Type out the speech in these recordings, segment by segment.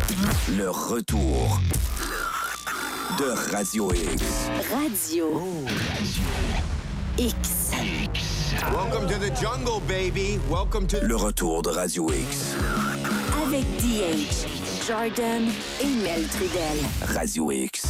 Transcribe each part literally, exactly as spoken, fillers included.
Le retour de Radio X. Radio Oh. X. Welcome to the jungle, baby. Welcome to... Le retour de Radio X. Avec D H, Jordan et Mel Trudel. Radio X.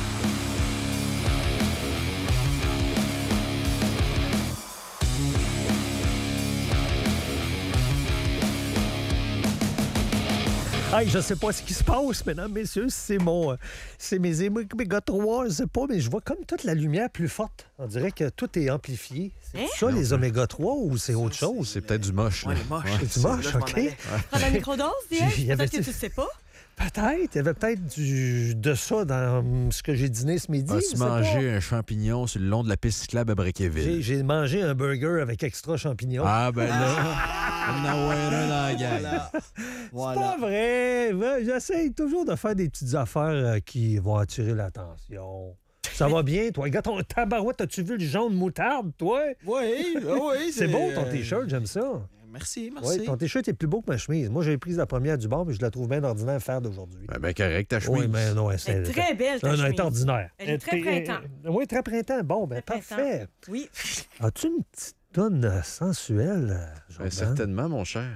Hey, je sais pas ce qui se passe, mesdames, messieurs. C'est mon, euh, c'est mes oméga trois, je sais pas, mais je vois comme toute la lumière plus forte. On dirait que tout est amplifié. C'est Hein? ça, les oméga trois, ou c'est autre chose? C'est peut-être du moche. Ouais, là. les moches. Ouais. C'est du moche, là, je m'en OK? allais. Prends la microdose, D H? Il y avait- Peut-être que tu sais pas. Peut-être. Il y avait peut-être du, de ça dans hum, ce que j'ai dîné ce midi. As-tu je sais pas. mangé un champignon sur le long de la piste cyclable à J'ai, Brequeville? j'ai mangé un burger avec extra champignons. Ah, ben là, on en a un dans la gang. Voilà. C'est Voilà. pas vrai. Ouais, j'essaye toujours de faire des petites affaires euh, qui vont attirer l'attention. Ça va bien, toi? Regarde ton tabarouette, as-tu vu le jaune moutarde, toi? Oui, oui. C'est beau, ton euh, t-shirt, j'aime ça. Merci, merci. Oui, ton t-shirt est plus beau que ma chemise. Moi, j'ai pris la première du bord, mais je la trouve bien ordinaire à faire d'aujourd'hui. Ben, ben correct, ta chemise. Oui, mais non, Elle est très belle, ta Non, non, elle est chemise. ordinaire. Elle est très printemps. Euh, Oui, très printemps. Bon, ben Très parfait. Oui. As-tu une petite toune euh, sensuelle, euh, Ben, Jordan? certainement, mon cher.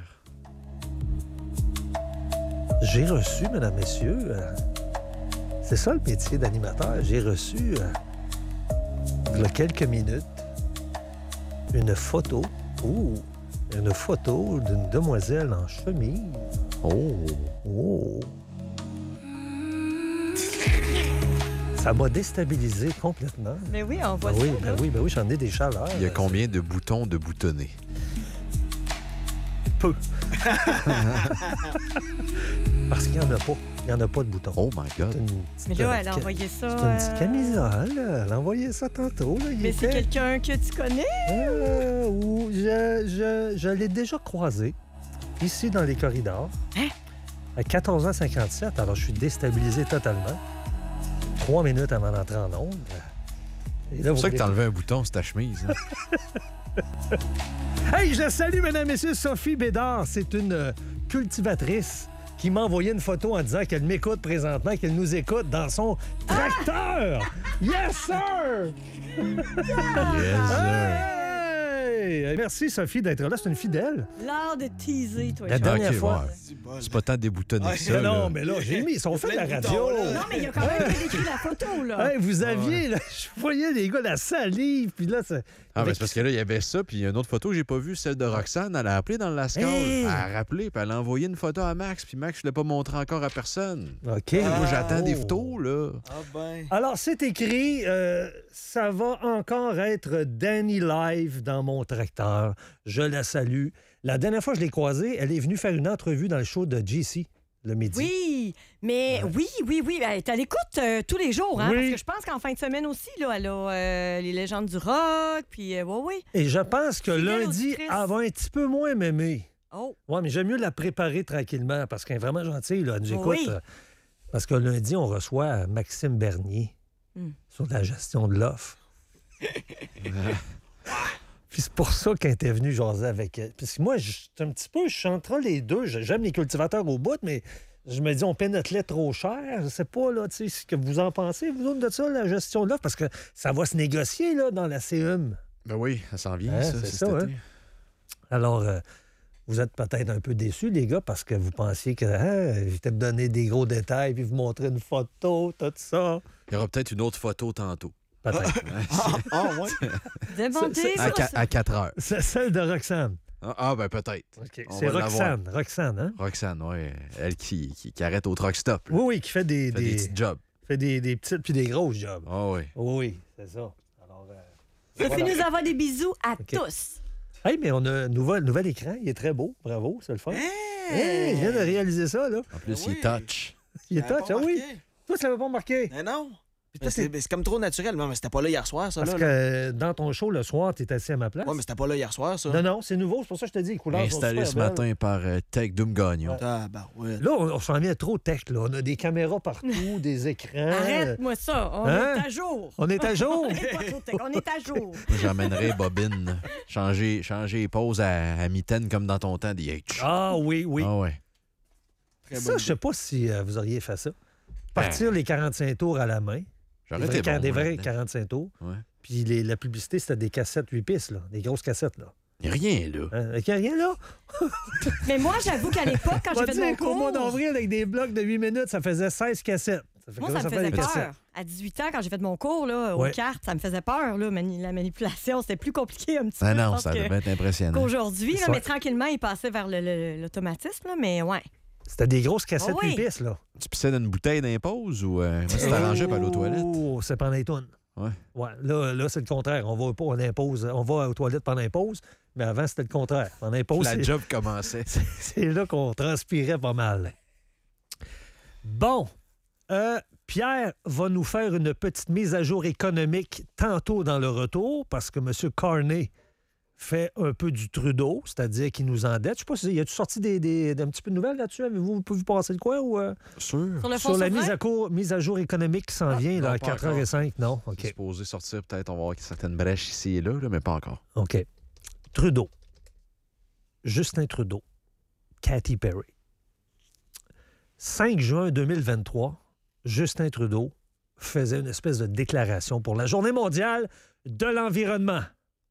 J'ai reçu, mesdames, messieurs, euh, c'est ça le métier d'animateur. J'ai reçu, euh, il y a quelques minutes, une photo, ouh, une photo d'une demoiselle en chemise. Oh! Oh! Ça m'a déstabilisé complètement. Mais oui, on voit Ben ça. oui, là. ben oui, ben oui, j'en ai des chaleurs. Il y a combien de boutons de boutonnés? Peu. Parce qu'il n'y en a pas. Il n'y en a pas de boutons. Oh my C'est God! une petite- Mais là, elle a ca- envoyé ça. C'est une petite euh, camisole. Elle a envoyé ça tantôt. Là. Il Mais c'est était- quelqu'un que tu connais? Euh, où je, je, je l'ai déjà croisé, ici dans les corridors, Hein? à quatorze heures cinquante-sept. Alors, je suis déstabilisé totalement. Trois minutes avant d'entrer en onde. Et là, C'est pour ça que t'as vous... enlevé un bouton sur ta chemise. hein? Hey, je salue, mesdames et messieurs, Sophie Bédard. C'est une euh, cultivatrice qui m'a envoyé une photo en disant qu'elle m'écoute présentement, qu'elle nous écoute dans son tracteur. Yes, sir! Yes, sir. Hey! Merci, Sophie, d'être là. C'est une fidèle. L'art de teaser, toi. La Charles. dernière Ok, fois. ouais. C'est bon. C'est pas tant déboutonné Ouais, que ça. Mais non, là. mais là, j'ai mis. Ils sont faits de la plein de radio. boutons, là. Non, mais il a quand même décrit la photo, là. Hey, vous aviez, là, je voyais les gars la salive, puis là, c'est. Ah, ben c'est parce que là, il y avait ça, puis il y a une autre photo que j'ai pas vue, celle de Roxane. Elle a appelé dans le Lascar. Hey! Elle a rappelé, puis elle a envoyé une photo à Max, puis Max, je l'ai pas montré encore à personne. OK. Moi, j'attends des Oh. photos, là. Ah ben. Alors, c'est écrit, euh, ça va encore être Danny Live dans mon tracteur. Je la salue. La dernière fois que je l'ai croisée, elle est venue faire une entrevue dans le show de J C le midi. Oui, mais oui, oui, oui. Elle est à l'écoute euh, tous les jours, hein, Oui. parce que je pense qu'en fin de semaine aussi, là, elle a euh, les légendes du rock, puis euh, oui, oui. Et je pense que Fidèle lundi, auditrice. elle va un petit peu moins m'aimer. Oh, Oui, mais j'aime mieux la préparer tranquillement parce qu'elle est vraiment gentille. Là. Elle nous écoute. Oui. euh, parce que lundi, on reçoit Maxime Bernier Hmm. sur la gestion de l'offre. Puis c'est pour ça qu'elle était venue jaser avec elle. Parce que moi, je suis un petit peu, je suis entre les deux. J'aime les cultivateurs au bout, mais je me dis, on paie notre lait trop cher. Je sais pas, là, tu sais, ce que vous en pensez, vous autres, de ça, la gestion de l'offre, parce que ça va se négocier, là, dans la C M. Ben oui, ça s'en vient, Hein, ça. c'est c'est ça, cet hein? été. Alors, euh, vous êtes peut-être un peu déçus, les gars, parce que vous pensiez que hein, je vais te donner des gros détails, puis vous montrer une photo, tout ça. Il y aura peut-être une autre photo tantôt. Peut-être. Ah, ah, ouais. demandez À, ça. qua- à quatre heures. C'est celle de Roxane. Ah, ah, ben peut-être. OK. On C'est va l'avoir. Roxane. Roxane, hein? Roxane, oui. Elle qui, qui, qui arrête au truck stop. là. Oui, oui, qui fait des, Fait des des, petits jobs. fait des, des petites puis des grosses jobs. Ah oui. Oui, oui, c'est ça. Alors, euh, Sophie voilà. nous envoie des bisous à OK. tous. Hey, mais on a un nouvel, nouvel écran. Il est très beau. Bravo, c'est le fun. Hey, je viens de réaliser ça, là. En plus, Ben il est oui. touch. Il est T'avais touch, pas ah oui. remarqué? Toi, tu l'avais pas remarqué. Mais non. Puis Mais toi, c'est, t'es- c'est comme trop naturel. Non, mais c'était pas là hier soir, ça. Parce là, que là. euh, dans ton show, le soir, tu es assis à ma place. Ouais, mais c'était pas là hier soir, ça. Non, non, c'est nouveau. C'est pour ça que je te dis, les couleurs sont Installé super ce belles. matin par euh, Tech Doom Gagnon. Ah, bah ouais. Là, on, on s'en vient trop tech. Là. On a des caméras partout, des écrans. Arrête-moi ça. On Hein? est à jour. On est à jour. On est pas trop tech, on est à jour. Moi, j'emmènerais Bobine. Changer, changer les poses à, à mitaine comme dans ton temps, D H. Ah oui, oui. Ah ouais. Très Ça, bonne je sais pas si euh, vous auriez fait ça. Partir les quarante-cinq tours à la main. J'aurais Des vrais, été bon, des moi, vrais là-dedans. quarante-cinq tours. Ouais. Puis les- la publicité, c'était des cassettes huit pistes, là. Des grosses cassettes, là. Il n'y a rien, là. Hein? Il y a rien là. Mais moi, j'avoue qu'à l'époque, quand On va j'ai fait mon dire qu'au mois cours... d'avril, avec des blocs de huit minutes, ça faisait seize cassettes. Ça fait Moi, combien ça me fait faisait la cassette? peur. À dix-huit ans, quand j'ai fait mon cours là, aux Ouais. cartes, ça me faisait peur, là, mani- la manipulation. C'était plus compliqué un petit Ah peu. je non, pense ça que- devait être impressionnant. qu'aujourd'hui. là, Ça- mais tranquillement, il passait vers le- le- l'automatisme. là, Mais ouais. C'était des grosses cassettes Oh oui. huit pistes, là. Tu pissais dans une bouteille d'impose ou euh, moi, c'est arrangé pour aller aux toilettes? Oh, c'est pendant les tunes. Ouais. Ouais, là, là c'est le contraire. On va pas, on impose, on va aux toilettes pendant les pauses, mais avant, c'était le contraire. Pendant les pauses, La c'est- job commençait. c'est c'est là qu'on transpirait pas mal. Bon, euh, Pierre va nous faire une petite mise à jour économique tantôt dans le retour, parce que M. Carney fait un peu du Trudeau, c'est-à-dire qu'il nous endette. Je sais pas si y a-tu sorti des, des, d'un petit peu de nouvelles là-dessus? Avez-vous vous pouvez vous passer le coin ou euh, Sûr. Sur le fond sur la souverain? mise à, cour, mise à jour économique qui s'en vient là, non, à pas quatre heures cinq? Non? C'est OK. supposé sortir, peut-être, on va voir certaines brèches ici et là, là, mais pas encore. OK. Trudeau. Justin Trudeau. Katy Perry. cinq juin deux mille vingt-trois, Justin Trudeau faisait une espèce de déclaration pour la Journée mondiale de l'environnement.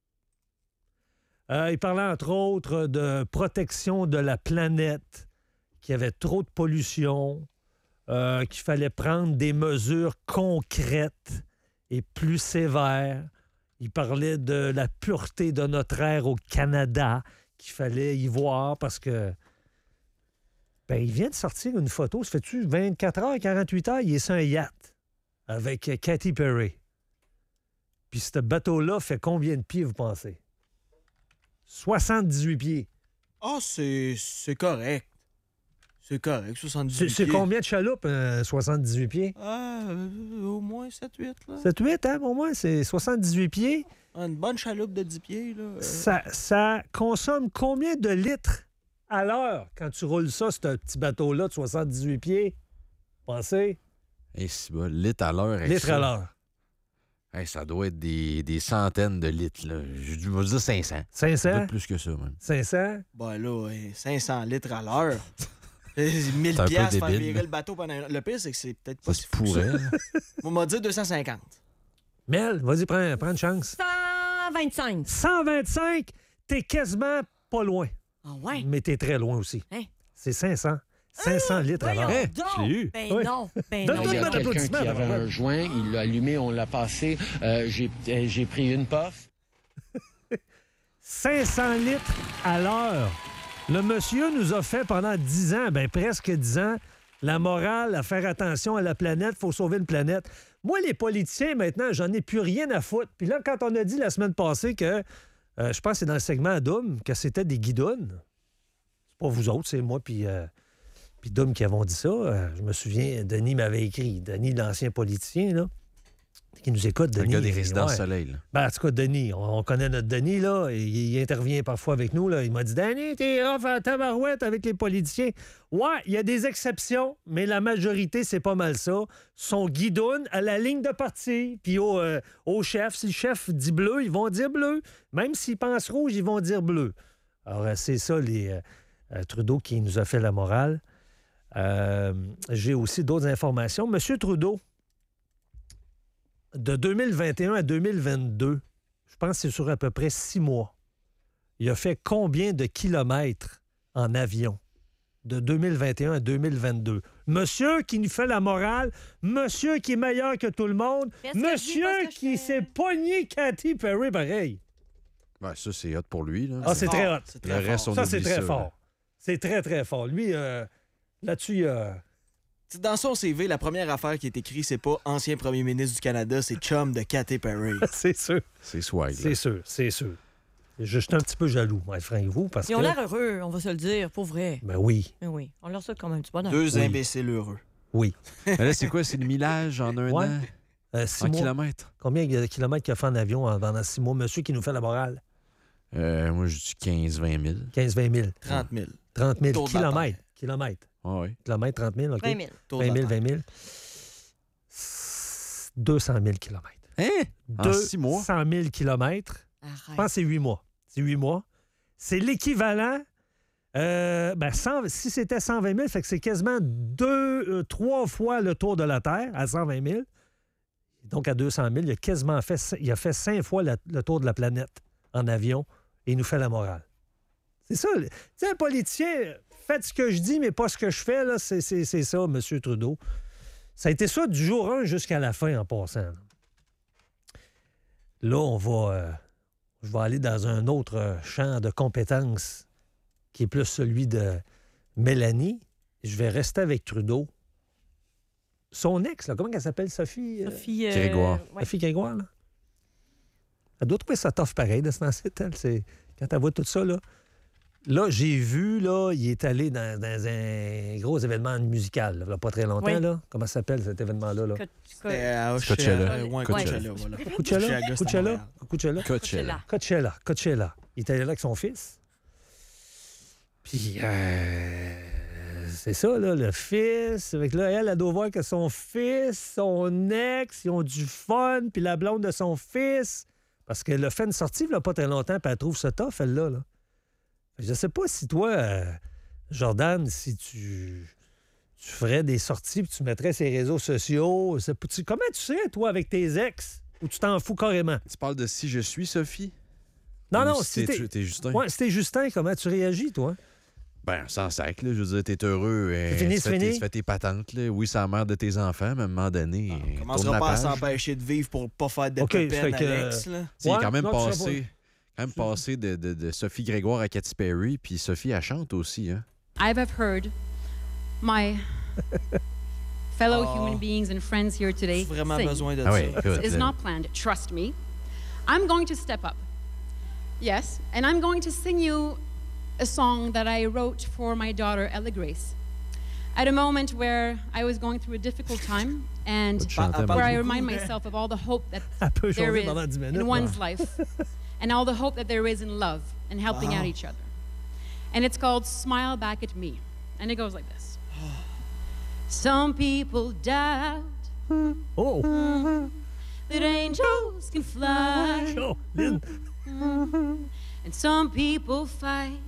Euh, il parlait entre autres de protection de la planète, qu'il y avait trop de pollution, euh, qu'il fallait prendre des mesures concrètes et plus sévères. Il parlait de la pureté de notre air au Canada, qu'il fallait y voir parce que... Ben, il vient de sortir une photo, ça fait-tu vingt-quatre heures, quarante-huit heures, il est sur un yacht avec Katy Perry. Puis ce bateau-là fait combien de pieds, vous pensez? soixante-dix-huit pieds. Ah, c'est c'est correct. C'est correct, soixante-dix C'est, c'est pieds. combien de chaloupes, euh, soixante-dix-huit pieds? Ah, euh, au moins sept huit, là. sept huit, hein, au moins, c'est soixante-dix-huit pieds. Ah, une bonne chaloupe de dix pieds, là. euh, Ça, ça consomme combien de litres à l'heure quand tu roules ça, ce petit bateau-là de soixante-dix-huit pieds? Pensez? Et si bas, litres à l'heure. avec Litres ça. à l'heure. Hey, ça doit être des, des centaines de litres. Là. Je je vais dire cinq cents. cinq cents? Peut-être plus que ça, même. cinq cents? Ben là, ouais, cinq cents litres à l'heure. mille C'est un peu piastres faire débile, virer là. le bateau pendant... Le pire, c'est que c'est peut-être pas Ça si se fou que pourrait. ça. là. On m'a dit deux cent cinquante. Mel, vas-y, prends, prends une chance. cent vingt-cinq. cent vingt-cinq, t'es quasiment pas loin. Ah ouais? Mais t'es très loin aussi. Hein? C'est cinq cents. cinq cents litres à Voyons l'heure. Hein? donc. Je l'ai eu. Ben Oui. non, ben Donne- non. donne- Il y a Donne-moi quelqu'un l'applaudissement, qui avait Barbara. un joint, il l'a allumé, on l'a passé. Euh, j'ai, euh, j'ai pris une puff. cinq cents litres à l'heure. Le monsieur nous a fait pendant dix ans, ben presque dix ans, la morale à faire attention à la planète, faut sauver une planète. Moi, les politiciens, maintenant, j'en ai plus rien à foutre. Puis là, quand on a dit la semaine passée que, euh, je pense que c'est dans le segment à Doom, que c'était des guidounes, c'est pas vous autres, c'est moi puis euh, puis Doom qui avons dit ça. Euh, je me souviens, Denis m'avait écrit, Denis, l'ancien politicien, là, qui nous écoute, Le Denis. gars des résidences ouais. soleil. Là. Ben, en tout cas, Denis, on, on connaît notre Denis, là. Il, il intervient parfois avec nous, là. Il m'a dit, Denis, t'es off à tabarouette avec les politiciens. Ouais, il y a des exceptions, mais la majorité, c'est pas mal ça. Sont guidounes à la ligne de parti, puis au, euh, au chef. Si le chef dit bleu, ils vont dire bleu. Même s'ils pensent rouge, ils vont dire bleu. Alors, euh, c'est ça, les euh, euh, Trudeau qui nous a fait la morale. Euh, j'ai aussi d'autres informations. Monsieur Trudeau, de deux mille vingt et un à deux mille vingt-deux, je pense que c'est sur à peu près six mois. Il a fait combien de kilomètres en avion de deux mille vingt et un à deux mille vingt-deux? Monsieur qui nous fait la morale, monsieur qui est meilleur que tout le monde, Qu'est-ce que je dis, monsieur pas ce que je qui fais. s'est pogné Katy Perry pareil. Ben, ça, c'est hot pour lui. Là. Ah, c'est fort. très hot. C'est Le très reste, fort. on Ça, oublie c'est très ça, fort. là. C'est très, très fort. Lui, euh, là-dessus, il a... T'sais, dans son C V, la première affaire qui est écrite, c'est pas ancien premier ministre du Canada, c'est chum de Katy Perry. c'est sûr. C'est swag. là. C'est sûr, c'est sûr. Je suis un petit peu jaloux, moi, frère, et vous, parce Ils ont que... l'air heureux, on va se le dire, pour vrai. Ben oui, Mais oui, on leur souhaite quand même du bonheur. Deux Oui. imbéciles heureux. oui. Mais là, c'est quoi? C'est le millage en un Ouais. an? Euh, six En mois. kilomètres? Combien de kilomètres qu'il a fait en avion en- pendant six mois? Monsieur qui nous fait la morale. Euh, moi, je dis quinze vingt mille. quinze vingt mille. trente mille. trente mille. Tour de la Kilomètres. Kilomètres. Ah oui. Kilomètres, trente mille, OK. vingt mille. Tour de vingt la mille, Terre. vingt mille. deux cent mille kilomètres. Hein? En six mois? deux cent mille kilomètres. Je pense Arrête. que c'est huit mois. C'est huit mois. C'est l'équivalent Euh, ben cent, si c'était cent vingt mille, fait que c'est quasiment deux, euh, trois fois le tour de la Terre à cent vingt mille. Donc, à deux cent mille, il a quasiment fait, il a fait cinq fois la, le tour de la planète en avion et il nous fait la morale. C'est ça. Tu sais, un politicien, faites ce que je dis, mais pas ce que je fais, là, c'est, c'est, c'est ça, M. Trudeau. Ça a été ça du jour un jusqu'à la fin en passant. Là, là on va... Euh, je vais aller dans un autre champ de compétences qui est plus celui de Mélanie. Je vais rester avec Trudeau. Son ex, là, comment elle s'appelle, Sophie? Sophie... Euh... Grégoire. Ouais. Sophie Grégoire, là. Elle doit trouver ça tough pareil de se lancer, elle. C'est... Quand elle voit tout ça, là. Là, j'ai vu, là, il est allé dans, dans un gros événement musical, là, il y a pas très longtemps, Oui. là. Comment ça s'appelle, cet événement-là, là? Co- co- C'était à Coachella. Euh, ouais, Coachella. Coachella, voilà. Coachella? Chez Auguste à Coachella? Montréal. Coachella? Coachella. Coachella. Coachella. Il est allé là avec son fils. Puis, euh, c'est ça, là, le fils. Avec là, elle, elle doit voir que son fils, son ex, ils ont du fun, puis la blonde de son fils. Parce qu'elle a fait une sortie, il n'y a pas très longtemps, puis elle trouve ça tough, elle-là. Là. Je sais pas si toi, euh, Jordan, si tu, tu ferais des sorties, puis tu mettrais ces réseaux sociaux. C'est- tu- comment tu serais, toi, avec tes ex? Ou tu t'en fous carrément? Tu parles de si je suis Sophie? Non, Ou non, si si t'es, t'es... t'es Justin? Ouais, si t'es Justin, comment tu réagis, toi? Ben, sans sac, là. Je veux dire, t'es heureux. C'est euh, fini, tu c'est fais tes- fini? Tu fais tes patentes, là. Oui, c'est la mère de tes enfants, mais à un moment donné, On euh, tourne commencera la pas à page. s'empêcher de vivre pour pas faire de OK, peine, fait que- Alex. Là. Tu sais, il est Ouais, quand même non, tu sais passé, quand même passé de, de, de Sophie Grégoire à Katy Perry, puis Sophie, elle chante aussi, hein? I've heard my fellow Oh. human beings and friends here today J'ai vraiment sing. besoin de Ah ça. oui, écoute. It's là. not planned. Trust me. I'm going to step up. Yes, and I'm going to sing you a song that I wrote for my daughter, Ella Grace. At a moment where I was going through a difficult time and Tu chantais, Parle where I beaucoup, remind hein? myself of all the hope that Elle peut there chauffer is pendant dix minutes. in ouais. one's life and all the hope that there is in love and helping out each other. And it's called Smile Back at Me. And it goes like this. Some people doubt Oh! that angels can fly, Oh, Lynn. and some people fight.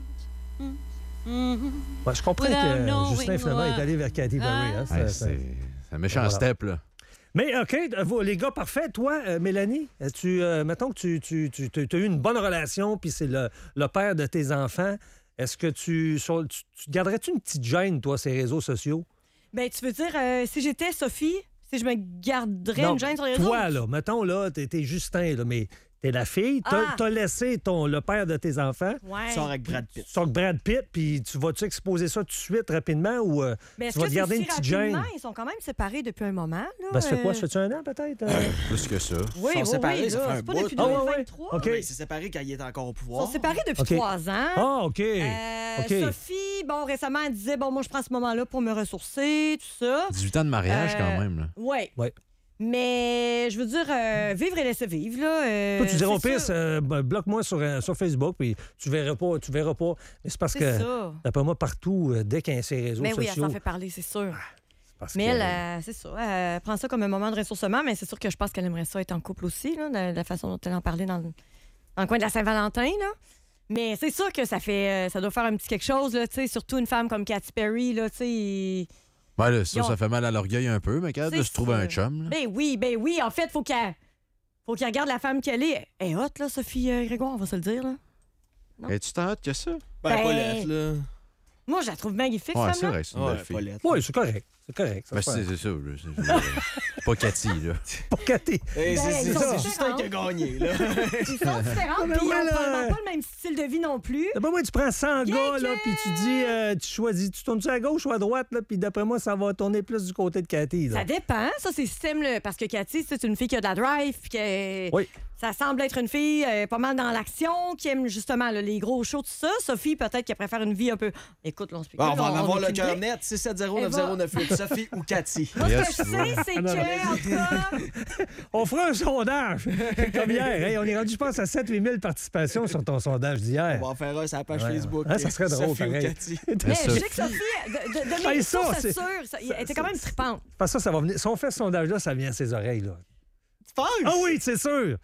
Ouais, je comprends Without que knowing Justin, finalement, est allé vers Katy Perry. Hein? why. Ça- Ouais, ça- c'est, c'est un méchant Voilà. step, là. Mais OK, vous, les gars, parfait. Toi, euh, Mélanie, tu, euh, mettons que tu, tu, tu, tu as eu une bonne relation, puis c'est le, le père de tes enfants. Est-ce que tu, sur- tu, tu garderais-tu une petite gêne, toi, ces réseaux sociaux? Ben, tu veux dire, euh, si j'étais Sophie, si je me garderais Non, une gêne sur les réseaux? toi, là, mettons, là, t'es, t'es Justin, là, mais t'es la fille, t'as, Ah! t'as laissé ton, le père de tes enfants, Ouais. Tu sors avec Brad Pitt. tu sors avec Brad Pitt, puis tu vas-tu exposer ça tout de suite, rapidement, ou euh, Mais tu est-ce vas que te c'est garder si une petite gêne? rapidement? Ils sont quand même séparés depuis un moment. Là. Ben, ça fait quoi? euh, Ça fait-tu un an, peut-être? euh? Plus que ça. Oui, Ils sont oui, séparés, oui, ça là, fait un c'est pas bout. depuis Ah, ouais, deux mille ouais. vingt-trois. OK. Mais il s'est séparé quand il était encore au Ils pouvoir. sont séparés depuis OK. trois ans. Ah, OK. Euh, OK. Sophie, bon, récemment, elle disait, bon, moi, je prends ce moment-là pour me ressourcer, tout ça. dix-huit ans de mariage, Euh, quand même, là. Oui. Ouais. Mais je veux dire, euh, vivre et laisser vivre, là. euh, Toi, tu dirais au c'est pire, ça. euh, ben, bloque-moi sur, euh, sur Facebook, puis tu verras pas, tu verras pas. Mais c'est parce C'est que, ça. d'après moi, partout, euh, dès qu'il y a ces réseaux Mais oui, elle sociaux... s'en fait parler, c'est sûr. c'est parce Mais que- elle, euh, c'est ça. Elle prend ça comme un moment de ressourcement, mais c'est sûr que je pense qu'elle aimerait ça être en couple aussi, là, de la façon dont elle en parlait dans le, dans le coin de la Saint-Valentin, là. Mais c'est sûr que ça fait, euh, ça doit faire un petit quelque chose, là, tu sais, surtout une femme comme Katy Perry, là, tu sais. Ouais, là, ça, Ils ont- ça fait mal à l'orgueil un peu, mais capable de C'est se trouver ça. un chum, là. Ben oui, ben oui. En fait, faut qu'elle, faut qu'elle regarde la femme qu'elle est. Elle est hot, là, Sophie euh, Grégoire, on va se le dire, là. non. Es-tu tant hâte que ça? Ben, Ben- Paulette, là. Moi, je la trouve magnifique, Ouais, cette c'est femme-là. vrai, c'est une Ouais, belle fille. Paulette. Oui, c'est correct. C'est correct. ça Ben, se c'est, fait. c'est ça. là. C'est, je veux dire, c'est pas Cathy, là. Pour Cathy. Hey, c'est, Ben, c'est, ils sont c'est différents. Justin qui a gagné, là. Ils sont différents, mais puis ils ouais, ont là. probablement pas le même style de vie non plus. D'abord, moi, tu prends cent Quelqu'un- gars, là, puis tu dis, euh, tu choisis, tu tournes-tu à gauche ou à droite, là, puis d'après moi, ça va tourner plus du côté de Cathy, là. Ça dépend, ça, c'est système, là, parce que Cathy, c'est une fille qui a de la drive, puis que Oui. ça semble être une fille euh, pas mal dans l'action, qui aime justement là, les gros shows, tout ça. Sophie, peut-être qu'elle préfère une vie un peu. Écoute, là, on se Bon, on va en avoir a le aucune cœur idée. net, six sept zéro neuf zéro neuf huit. Sophie ou Cathy? Moi, Yes, ce que je tu vois. sais, c'est Ah, non, que, en tout cas, On fera un sondage, comme hier. Hey, on est rendu, je pense, à sept huit mille participations sur ton sondage d'hier. On va en faire un sur la page Ouais. Facebook. Ah, ça serait drôle, Sophie ou pareil. Cathy. mais ça- je sais que Sophie, de, de, de mes Hey, ça, sources c'est- sûres, ça- elle était quand même trippante. Parce que ça, ça va venir. Si on fait ce sondage-là, ça vient à ses oreilles, là. Tu penses? Ah oui, c'est sûr!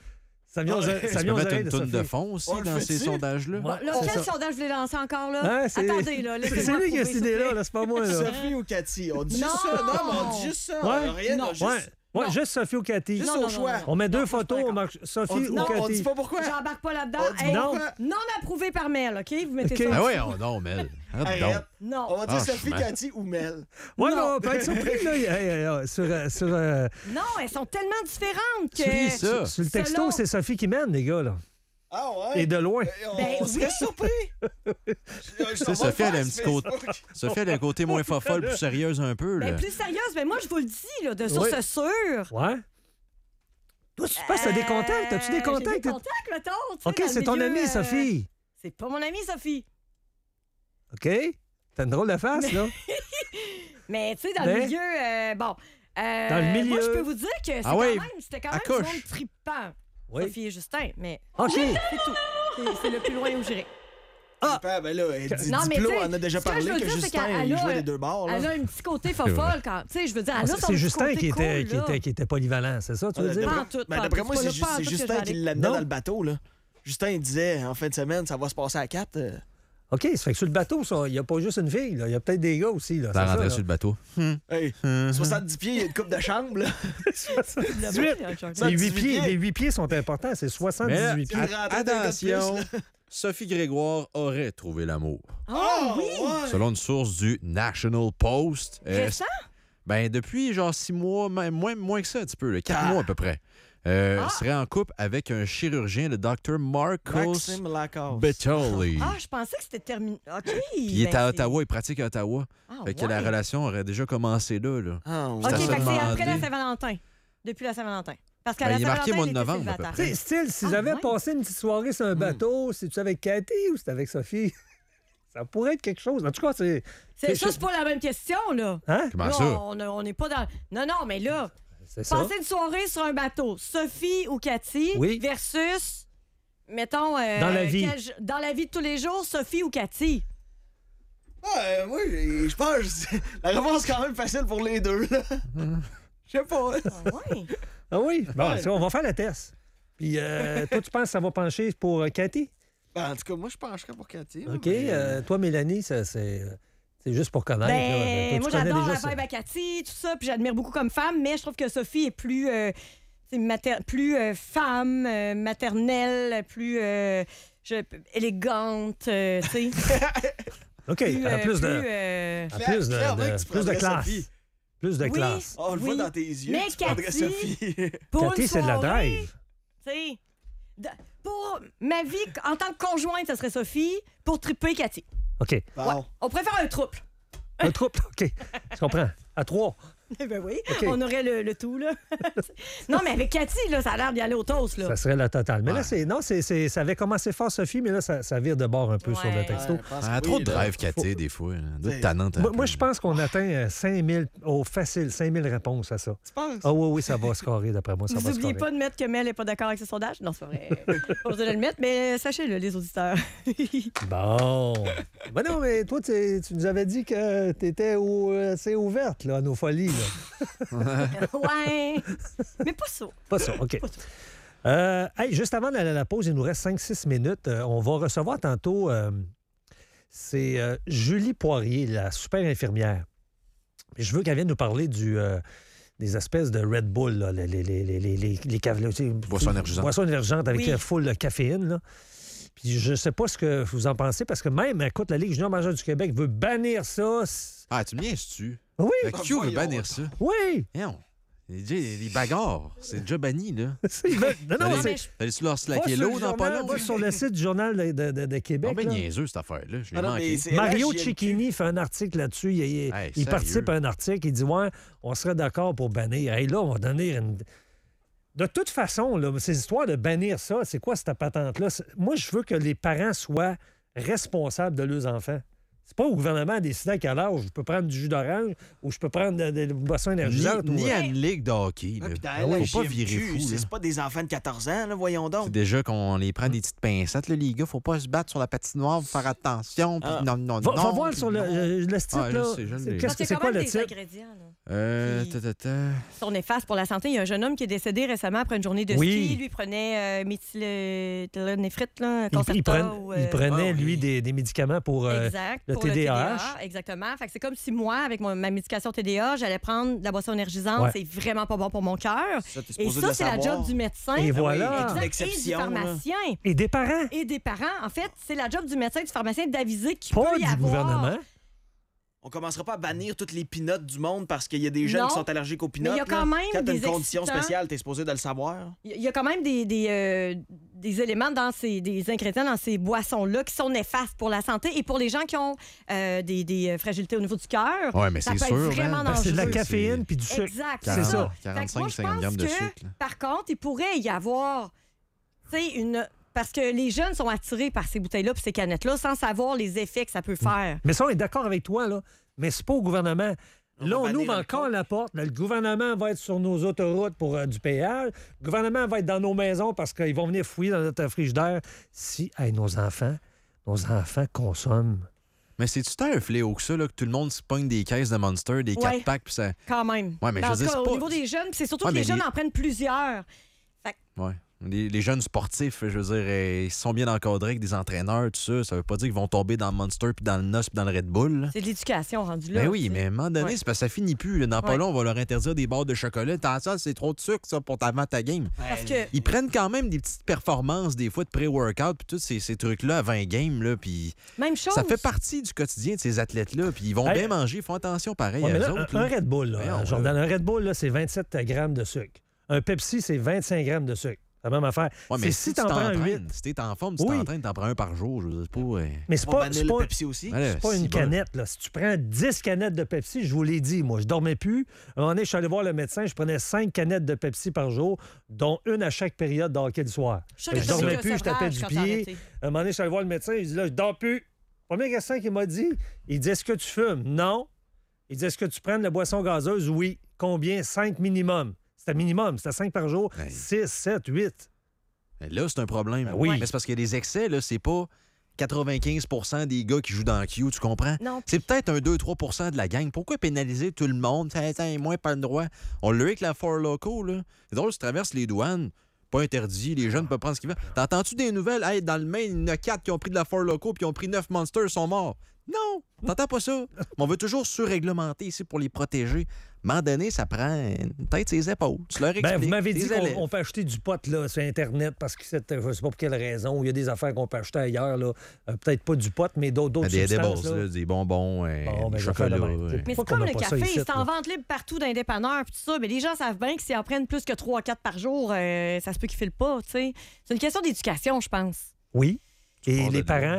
Ça vient aux, Ouais. ça Tu vient peux aux mettre oreilles une de toune Sophie. de fond aussi On le dans ces fait-tu? sondages-là. Ouais. Là, c'est quel ça. sondage vous voulez lancer encore, là? Hein, c'est- Attendez, là. C'est laissez-moi lui qui a trouver, cette s'il vous idée-là, plaît. là, c'est pas moi. Là. Sophie ou Cathy? On dit Non. juste ça. Non, mais on dit juste ça. Ouais. Rien, Non. juste, Ouais, ouais Non. juste Sophie ou Cathy. juste Non, au non, choix. non, non. On met deux Non, je suis photos, pas on d'accord. marque Sophie On dit, ou non, Cathy. on dit pas pourquoi. J'embarque pas là-dedans. On dit Hey, pas non. pourquoi. non approuvé par Mel, OK? Vous mettez OK. ça. Ah ouais, on, non, Mel. Arrête donc. Arrête. Non. On va dire Ah, Sophie, franchement. Cathy ou Mel. Ouais, Non. mais on peut être surpris, là. Hey, hey, hey, sur, euh, sur, euh, Non, elles sont tellement différentes que... Qui ça? sur le texto, Selon- c'est Sophie qui mène, les gars, là. Ah ouais? Et de loin. On, Ben on oui. serait surpris. Tu sais, Sophie, elle a un petit côté. Sophie, elle a un côté moins fofolle, plus sérieuse un peu. Là. Ben, plus sérieuse, mais moi, je vous le dis, là, de source Oui. sûre. Ouais. Toi, tu penses que t'as des contacts? As-tu des Euh, contacts? J'ai des contacts, mettons. tu sais, OK, dans le c'est ton milieu, amie, euh, Sophie. C'est pas mon amie, Sophie. OK? T'as une drôle de face, là. Mais, tu sais, dans Mais- le milieu, euh, bon... euh, Dans le milieu. Moi, je peux vous dire que c'est Ah quand ouais, même, c'était quand à même du monde couche. trippant. Oui. Sophie et Justin, mais OK. c'est tout. C'est- C'est le plus loin où j'irai. Ah! Ben là, elle dit Non, mais Diplo, tu sais, on a déjà ce que parlé je veux que dire, c'est Justin, qu'elle il a- jouait des deux bords. Elle Là. a un petit côté fofolle quand. Tu sais, je veux dire, elle a son C'est petit Justin côté qui était, cool, qui, là. était, qui était polyvalent, c'est ça, tu veux Ah, dire? d'après- Pas en tout, ben, pas en d'après tout. moi, C'est c'est pas ju- là, pas en c'est tout que je Justin vais qui aller. l'amenait Non. dans le bateau. Là. Justin, il disait en fin de semaine, ça va se passer à quatre. euh. OK, ça fait que sur le bateau, ça, il n'y a pas juste une fille, là. Il y a peut-être des gars aussi, là. T'as c'est ça, rentré là. sur le bateau. Hey, soixante-dix pieds, il y a une coupe de chambre. Là. soixante-dix-huit. Ça, Les huit dix-huit pieds, pieds. les huit pieds sont importants, c'est Mais soixante-dix-huit pieds. Puis il rentrait d'un gars de attention, plus, Sophie Grégoire aurait trouvé l'amour. Ah oui! ouais. Selon une source du National Post. euh, Récent? Ben, depuis genre six mois, même moins, moins que ça un petit peu, là, quatre Ah. mois à peu près. Euh, Ah. serait en couple avec un chirurgien, le docteur Marcos Maxime Lacasse. Bettoli. Ah, je pensais que c'était terminé. OK. Puis il est ben, à c'est- Ottawa, il pratique à Ottawa. Ah, fait que ouais. la relation aurait déjà commencé là. là. Ah, ouais. OK, à fait se que c'est après demander. la Saint-Valentin. Depuis la Saint-Valentin. Parce qu'à Ben, la il est marqué Saint-Valentin, mois de il était novembre, à peu célibataire. près. Tu sais, style, s'ils Ah, avaient ouais. passé une petite soirée sur un bateau, c'est-tu avec Cathy ou c'est avec Sophie? Ça pourrait être quelque chose. En tout cas, c'est. C'est- Ça, c'est pas la même question, là. Hein? Comment Là, ça? on on n'est pas dans... Non, non, mais là, C'est ça. passer une soirée sur un bateau, Sophie ou Cathy, Oui. versus, mettons... euh, Dans la vie. quel- dans la vie de tous les jours, Sophie ou Cathy. Ouais, moi, j'ai- je pense que c'est- la réponse est quand même facile pour les deux. là. Je sais pas. Ah ouais. Ah oui? Bon, Ouais. c'est- on va faire le test. Puis, euh, toi, tu penses que ça va pencher pour euh, Cathy? Ben, en tout cas, moi, je pencherais pour Cathy. là, OK. mais- euh, toi, Mélanie, ça, c'est. euh, C'est juste pour connaître. là. Ben, Toi, moi, tu connais j'adore déjà la ça. vibe à Cathy, tout ça, puis j'admire beaucoup comme femme, mais je trouve que Sophie est plus, euh, c'est mater- plus euh, femme, euh, maternelle, plus euh, je- élégante, euh, tu sais. OK. plus, elle a euh, plus de, plus, euh, elle a plus de, Clairement de- que tu plus de prendrais classe. Sophie. Plus de Oui. classe. Oh, on le voit Oui. dans tes yeux. Mais tu prendrais Cathy- Sophie. pour Cathy, une c'est de la soirée, drive. tu sais, de- pour ma vie en tant que conjointe, ça serait Sophie. Pour triper, Cathy. OK. Bon. On préfère un trouble. Un trouble. OK. Je comprends. À trois. Eh ben oui, OK. on aurait le, le tout, là. Non, mais avec Cathy, là, ça a l'air d'y aller au toast, là. Ça serait la totale. Mais là, Ouais. c'est. Non, c'est, c'est- ça avait commencé fort, Sophie, mais là, ça, ça vire de bord un peu sur le Ouais. texto. Ouais, je pense Elle a que trop oui, de là. drive, Cathy, des fois. Elle doit être tannante un Moi, peu. moi, je pense qu'on atteint euh, cinq mille, au facile, cinq mille réponses à ça. Tu penses? Ah oui, oui, ça va scorer, d'après moi, ça Vous va n'oubliez scorer. pas de mettre que Mel n'est pas d'accord avec ce sondage? Non, c'est pas vrai. Pas besoin de le mettre, mais sachez-le, les auditeurs. Bon. Ben non, mais toi, tu tu nous avais dit que tu étais assez ouverte là, à nos folies. Là. Ouais. Mais pas ça. Pas ça, OK. Pas ça. Euh, hey, juste avant la, la pause, il nous reste cinq six minutes. Euh, on va recevoir tantôt, euh, c'est euh, Julie Poirier, la super infirmière. Puis je veux qu'elle vienne nous parler du, euh, des espèces de Red Bull, là, les, les, les, les, les, les, les cave- tu sais, Boissons énergisantes. Boissons énergisantes avec Oui. euh, full de caféine. Là. Puis je sais pas ce que vous en pensez, parce que même, écoute, la Ligue junior majeure du Québec veut bannir ça. Ah, tu me niaises-tu? Oui, La Q veut voyons. bannir ça. oui. Non. Les, les bagarres, c'est déjà banni, là. Ils veulent- Non, non, Allez, mais c'est... je- Allez-tu leur Va slacker sur le l'eau dans pas journal, long? va sur le site du Journal de, de- de- de Québec. Ah, ben là. niaiseux, cette affaire-là. Je l'ai Ah non, manqué. mais c'est Mario L G M Q. Cecchini fait un article là-dessus. Il, il- Hey, il sérieux? participe à un article. Il dit ouais, on serait d'accord pour bannir. Hey, là, on va donner une. De toute façon, là, ces histoires de bannir ça, c'est quoi cette patente-là? C'est- Moi, je veux que les parents soient responsables de leurs enfants. C'est pas au gouvernement à décider à quel âge je peux prendre du jus d'orange ou je peux prendre des boissons énergisantes. Ni, ou... ni à une ligue de hockey. Ouais, Là. puis dans Ah ouais, faut pas virer L H J M Q, fou. c'est là. c'est pas des enfants de quatorze ans, là, voyons donc. C'est déjà qu'on les prend des petites pincettes, là, les gars. Faut pas se battre sur la patinoire, faut faire attention. Puis Ah. non, non, Va, non. va voir puis sur le, non. euh, le titre, Ah, je là. sais, je l'ai. C'est- Parce Qu'est-ce qu'il que y c'est a quoi quand même le des titre? ingrédients. Là. Euh, Puis- ta, ta, ta. Ils sont néfastes pour la santé. Il y a un jeune homme qui est décédé récemment après une journée de Oui. ski. Lui, il prenait euh, méthylphénéphrite, là, Il, il, Concerta. pren- ou, il euh, prenait, ah oui. lui, des, des médicaments pour euh, Exact, le pour T D A H. le T D A H. Exactement. Fait que c'est comme si moi, avec mon- ma médication T D A, j'allais prendre de la boisson énergisante. Ouais. C'est vraiment pas bon pour mon cœur. Ça, t'es Et supposé ça, le c'est la savoir. job du médecin. Et Ah oui, voilà. avec une Exact, et du exception, là. pharmacien. Et des parents. Et des parents. En fait, c'est la job du médecin et du pharmacien d'aviser qu'il Pas peut y du avoir... gouvernement. On commencera pas à bannir toutes les pinottes du monde parce qu'il y a des jeunes Non, qui sont allergiques aux mais pinottes. il y a quand là. même Quand t'as des une condition excitants. spéciale, t'es supposé de le savoir. Il y a quand même des, des, euh, des éléments dans ces des ingrédients dans ces boissons-là qui sont néfastes pour la santé et pour les gens qui ont euh, des, des euh, fragilités au niveau du cœur. Ouais, mais ça c'est peut sûr, être vraiment hein. Ben, c'est de la dangereux. caféine puis du sucre. Exact, C'est c'est ça. ça. quarante-cinq, Fait que moi, je cinquante pense grammes de que, sucre, là. par contre, il pourrait y avoir, tu sais, une... Parce que les jeunes sont attirés par ces bouteilles-là et ces canettes-là sans savoir les effets que ça peut faire. Mais ça, on est d'accord avec toi, là. Mais c'est pas au gouvernement. On Là, va on bannir ouvre le encore coke. la porte. Là, le gouvernement va être sur nos autoroutes pour euh, du péage. Le gouvernement va être dans nos maisons parce qu'ils vont venir fouiller dans notre frigidaire. Si hey, nos enfants, nos enfants consomment. Mais c'est-tu tant un fléau que ça, là, que tout le monde se pogne des caisses de Monster, des Ouais. quatre packs, puis ça. Quand même. Ouais, mais Mais je en veux tout dire, cas, c'est au pas- niveau des jeunes, c'est surtout Ouais, que les mais jeunes les- en prennent plusieurs. Ouais. Les, les jeunes sportifs, je veux dire, euh, ils sont bien encadrés avec des entraîneurs, tout ça. Ça veut pas dire qu'ils vont tomber dans le Monster, puis dans le N O S, puis dans le Red Bull. là. C'est de l'éducation rendue là. Ben oui, tu sais. mais à un moment donné, Ouais. c'est parce que ça finit plus. Là. Dans pas Ouais. long, on va leur interdire des barres de chocolat. Tant ça, c'est trop de sucre, ça, pour ta, avant ta game. Parce que Ils prennent quand même des petites performances, des fois, de pré-workout, puis tous ces, ces trucs-là avant game, là, puis même chose. ça fait partie du quotidien de ces athlètes-là, puis ils vont Hey. bien manger, ils font attention pareil Ouais, à mais eux là, autres. un, là. un Red Bull, là, Voyons, Jordan, un Red Bull, là, c'est vingt-sept grammes de sucre. Un Pepsi, c'est vingt-cinq grammes de sucre. C'est la même affaire. Ouais, mais c'est si si tu t'en prends t'entraînes, huit. si t'es en forme, tu Oui. t'entraînes, t'en prends un par jour, je veux dire, pas... euh, Mais c'est On va pas, bannir c'est le pas, Pepsi aussi. Allez, c'est pas si une bon. canette. Là. Si tu prends dix canettes de Pepsi, je vous l'ai dit, moi, je dormais plus. À un moment donné, je suis allé voir le médecin, je prenais cinq canettes de Pepsi par jour, dont une à chaque période de hockey le soir. Je suis sûre Fait que que je t'as dormais eu un plus, je tapais sevrage du quand t'as pied. arrêté. À un moment donné, je suis allé voir le médecin, il dit là, je dors plus. Première question qu'il m'a dit, il dit est-ce que tu fumes? Non. Il dit est-ce que tu prends de la boisson gazeuse? Oui. Combien? Cinq minimum. C'était minimum, c'était cinq par jour. Hey. Six, sept, huit. Mais là, c'est un problème. Ben oui. Mais c'est parce qu'il y a des excès, là, c'est pas quatre-vingt-quinze pour cent des gars qui jouent dans le Q, tu comprends? Non. C'est peut-être un deux trois pour cent de la gang. Pourquoi pénaliser tout le monde? Ça, ça, moi, pas le droit. On l'a eu avec la Four Loco, là. C'est drôle, tu traverses les douanes, pas interdit, les jeunes peuvent prendre ce qu'ils veulent. T'entends-tu des nouvelles? Hey, dans le Maine, il y en a quatre qui ont pris de la Four Loco puis qui ont pris neuf Monsters, sont morts. Non! T'entends pas ça? Mais on veut toujours surréglementer ici pour les protéger. À un moment donné, ça prend une tête ses épaules. Tu leur expliques. Ben, vous m'avez dit tes élèves. qu'on on peut acheter du pot là, sur Internet parce que c'est, je sais pas pour quelle raison. Il y a des affaires qu'on peut acheter ailleurs. Là. Euh, peut-être pas du pot, mais d'autres, d'autres Des substances. edibles, là. là, des bonbons, euh, Bon, ben, du je vais faire chocolat. de même. ouais. Mais Pourquoi c'est comme qu'on le a pas ça café, ici, c'est en là? vente libre partout dans les dépanneurs puis tout ça. Mais les gens savent bien que s'ils en prennent plus que trois quatre par jour, euh, ça se peut qu'ils filent pas, tu sais. C'est une question d'éducation, je pense. Oui. Et pars les de parents, là.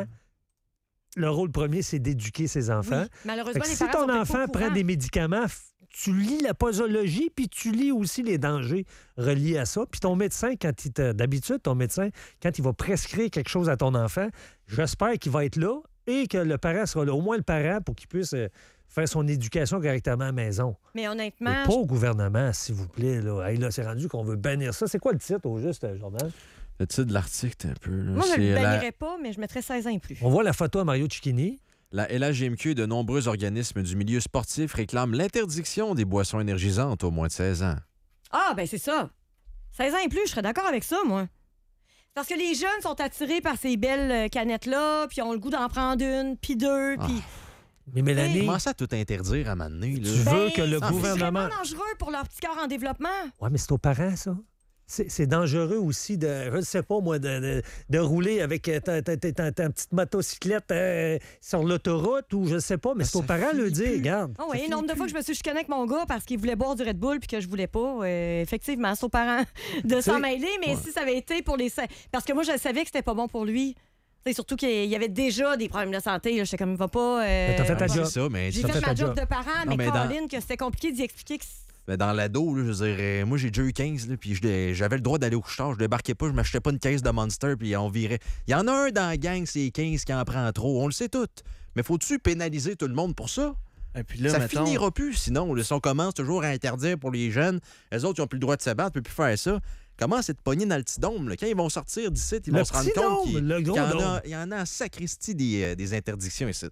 le rôle premier, c'est d'éduquer ses enfants. Oui. Malheureusement, Fait que les si parents ton sont peut-être enfant pas au prend courant. des médicaments, f- tu lis la posologie, puis tu lis aussi les dangers reliés à ça. Puis ton médecin, quand il te, d'habitude, ton médecin, quand il va prescrire quelque chose à ton enfant, j'espère qu'il va être là et que le parent sera là, au moins le parent, pour qu'il puisse euh, faire son éducation correctement à la maison. Mais Mais honnêtement, pas au gouvernement, s'il vous plaît. Là, hey, là c'est rendu qu'on veut bannir ça. C'est quoi le titre au juste, euh, Jordan? Le titre de l'article, t'es un peu. là, moi, je c'est le la, bannirais pas, mais je mettrais seize ans et plus. On voit la photo à Mario Cicchini. la L H G M Q et de nombreux organismes du milieu sportif réclament l'interdiction des boissons énergisantes au moins de seize ans. Ah, ben c'est ça. seize ans et plus, je serais d'accord avec ça, moi. Parce que les jeunes sont attirés par ces belles euh, canettes-là, puis ont le goût d'en prendre une, puis deux, Ah. puis... Mais Mélanie, Comment ça, tout interdire à un moment donné, là? tu veux que le Ben, c'est gouvernement... vraiment dangereux pour leur petit corps en développement. Oui, mais c'est aux parents, ça. C'est c'est dangereux aussi de, je ne sais pas moi, de, de, de rouler avec ta, ta, ta, ta- ta petite motocyclette euh, sur l'autoroute ou je ne sais pas, mais c'est aux ça parents le finit dire, plus. regarde. Ah Ça oui, finit nombre de plus. fois que je me suis chicanée avec mon gars parce qu'il voulait boire du Red Bull puis que je voulais pas. Euh, effectivement, c'est aux parents de s'en sais, mêler, mais ouais. si ça avait été pour les... Parce que moi, je savais que c'était pas bon pour lui. Tu sais, surtout qu'il y avait déjà des problèmes de santé. là. J'étais comme, il va pas... euh, Mais t'as fait ta va- job. C'est ça, mais J'ai ça fait, fait ma ta job job. de parent, Non, mais, mais dans- Caroline, que c'était compliqué d'y expliquer que... Mais dans l'ado, là, je veux dire, euh, moi, j'ai déjà eu quinze, là, puis je- j'avais le droit d'aller au couche-tard. Je débarquais pas, je m'achetais pas une caisse de Monster, puis on virait. Il y en a un dans la gang, c'est quinze qui en prend trop. On le sait tout. Mais faut-tu pénaliser tout le monde pour ça? Et puis là, ça mettons... finira plus, sinon. Là, si on commence toujours à interdire pour les jeunes, les autres, ils n'ont plus le droit de se battre, ils ne peuvent plus faire ça. Comment c'est de pogner dans le petit dôme? Là? Quand ils vont sortir d'ici, ils Le vont se rendre petit compte dôme, qu'il le gros qu'il y, en dôme. a, il y en a en sacristie des, euh, des interdictions ici.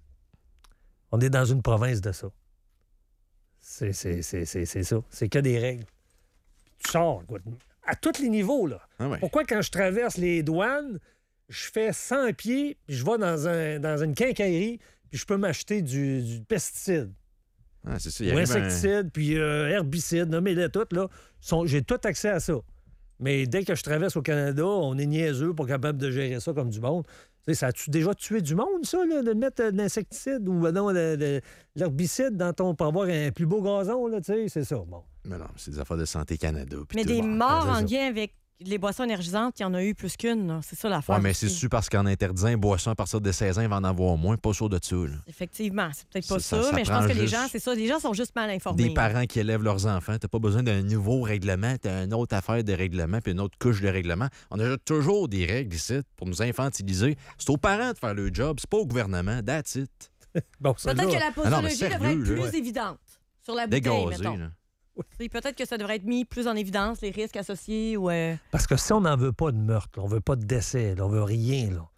On est dans une province de ça. C'est, c'est, c'est, c'est, c'est ça. C'est que des règles. Tu sors, écoute, à tous les niveaux, là. Ah ouais. Pourquoi, quand je traverse les douanes, je fais cent pieds, puis je vais dans, un, dans une quincaillerie, puis je peux m'acheter du, du pesticide, Ah, c'est ça, il ou arrive un- insecticide, puis euh, herbicide, nommez-les toutes, là. Sont- j'ai tout accès à ça. Mais dès que je traverse au Canada, on est niaiseux pour capable de gérer ça comme du monde. Tu sais, ça a-tu déjà tué du monde, ça, là, de mettre euh, de l'insecticide ou ben non, de- de- l'herbicide dans ton... pour avoir un plus beau gazon, là, tu sais, c'est ça. Bon. Mais non, c'est des affaires de Santé Canada. puis Mais tout. des Ouais, morts c'est en ça. lien avec les boissons énergisantes, il y en a eu plus qu'une. là. C'est ça l'affaire. Ouais, mais c'est aussi. sûr parce qu'en interdisant les boissons à partir de seize ans, il va en avoir moins. Pas sûr de ça. Là. Effectivement, c'est peut-être pas Ça- ça, ça- ça mais je pense prend que les juste gens, c'est ça, les gens sont juste mal informés. Des parents qui élèvent leurs enfants. T'as pas besoin d'un nouveau règlement. T'as une autre affaire de règlement puis une autre couche de règlement. On a toujours des règles ici pour nous infantiliser. C'est aux parents de faire le job. C'est pas au gouvernement. That's it. Bon, ça, Peut-être là, que la Ah non, mais posologie devrait sérieux, être plus là. évidente sur la bouteille, Dégazé. mettons. Là. Tu sais, Peut-être que ça devrait être mis plus en évidence, les risques associés ou... euh, Parce que si on n'en veut pas de meurtre, là, on veut pas de décès, là, on veut rien, là,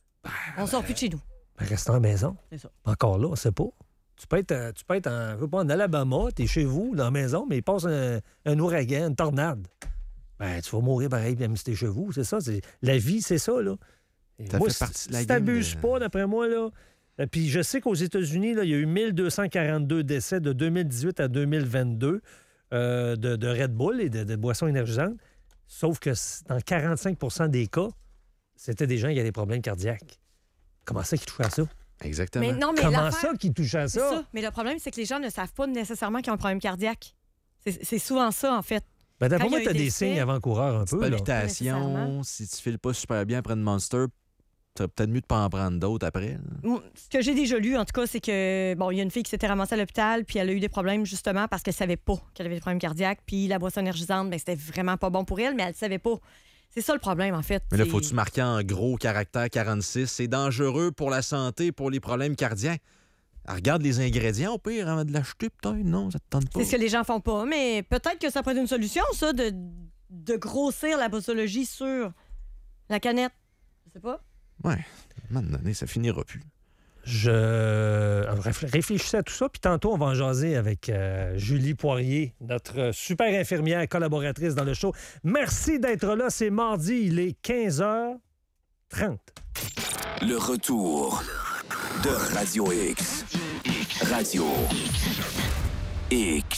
on sort plus de chez nous. ben, reste à la maison. C'est ça. Encore là, on sait pas. Tu peux être, euh, tu peux être en, je veux pas, en Alabama, t'es chez vous, dans la maison, mais il passe un, un ouragan, une tornade. Ben, tu vas mourir pareil, même si t'es chez vous. C'est ça. C'est, la vie, c'est ça, là. Et Ça moi, fait si- partie de la si game t'abuses de- pas, d'après moi, là. euh, Puis je sais qu'aux États-Unis, là, il y a eu mille deux cent quarante-deux décès de deux mille dix-huit à deux mille vingt-deux euh, de, de Red Bull et de, de boissons énergisantes. Sauf que c- dans quarante-cinq pour cent des cas, c'était des gens qui avaient des problèmes cardiaques. Comment ça qu'ils touchaient à ça? Exactement. Mais non, mais Comment l'affaire- ça qu'ils touchaient à C'est ça? ça. Mais le problème, c'est que les gens ne savent pas nécessairement qu'ils ont un problème cardiaque. C'est c'est souvent ça, en fait. Ben, d'après Quand moi, il y a tu as eu des des signes faits- avant-coureurs un peu. Là. Palpitations, nécessairement. si tu files pas super bien après une Monster, t'as peut-être mieux de pas en prendre d'autres après. là. Moi, Ce que j'ai déjà lu, en tout cas, c'est que, bon, il y a une fille qui s'était ramassée à l'hôpital, puis elle a eu des problèmes justement parce qu'elle savait pas qu'elle avait des problèmes cardiaques, puis la boisson énergisante, ben, c'était vraiment pas bon pour elle, mais elle savait pas. C'est ça le problème, en fait. Mais là, C'est- faut-tu marquer en gros caractère quarante-six? C'est dangereux pour la santé, pour les problèmes cardiaques. Ah, regarde les ingrédients, au pire, avant de l'acheter, peut-être. Non, ça te tente pas. C'est ce que les gens font pas, mais peut-être que ça pourrait être une solution, ça, de, de grossir la posologie sur la canette. Je sais pas. Ouais, à un moment donné, ça finira plus. Je alors, réfl- réfléchissais à tout ça, puis tantôt, on va en jaser avec euh, Julie Poirier, notre super infirmière collaboratrice dans le show. Merci d'être là. C'est mardi, il est quinze heures trente. Le retour de Radio X. Radio X.